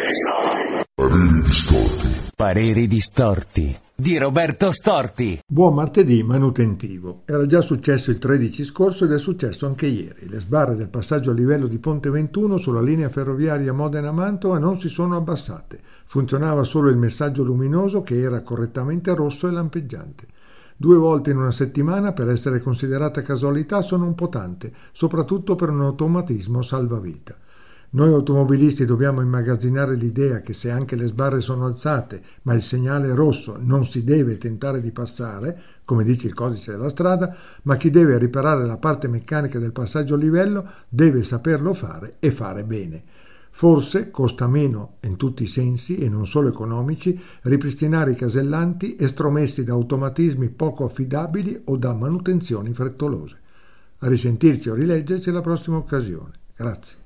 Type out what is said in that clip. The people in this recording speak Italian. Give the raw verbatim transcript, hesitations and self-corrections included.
Pareri distorti. Pareri distorti di Roberto Storti. Buon martedì manutentivo. Era già successo il tredici scorso ed è successo anche ieri. Le sbarre del passaggio a livello di Ponte ventuno sulla linea ferroviaria Modena-Mantova non si sono abbassate. Funzionava solo il messaggio luminoso che era correttamente rosso e lampeggiante. Due volte in una settimana, per essere considerata casualità, sono un po' tante, soprattutto per un automatismo salvavita. Noi automobilisti dobbiamo immagazzinare l'idea che se anche le sbarre sono alzate, ma il segnale è rosso, non si deve tentare di passare, come dice il codice della strada, ma chi deve riparare la parte meccanica del passaggio a livello deve saperlo fare e fare bene. Forse costa meno in tutti i sensi, e non solo economici, ripristinare i casellanti estromessi da automatismi poco affidabili o da manutenzioni frettolose. A risentirci o rileggerci alla prossima occasione. Grazie.